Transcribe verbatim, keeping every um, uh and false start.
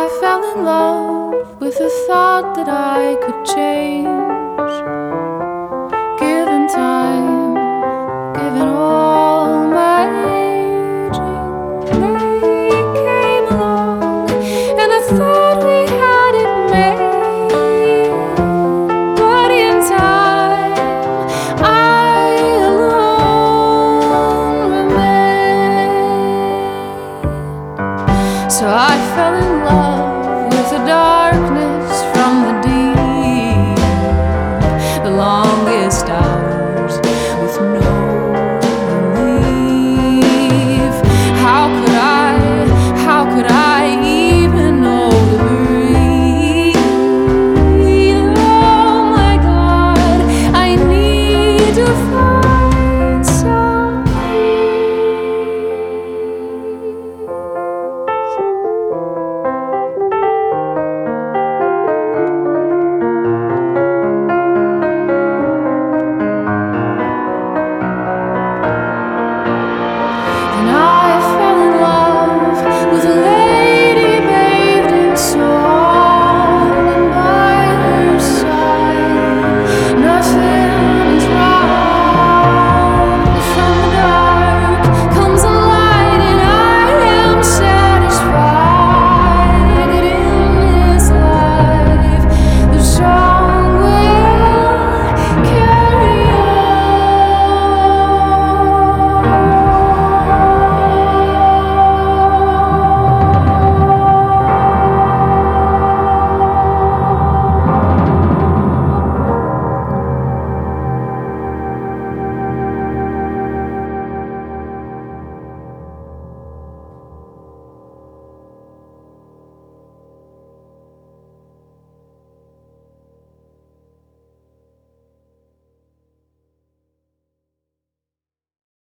I fell in love with the thought that I could change, given time, given all my aging. They came along and I thought we had it made, but in time I alone remained. So I fell in love with the darkness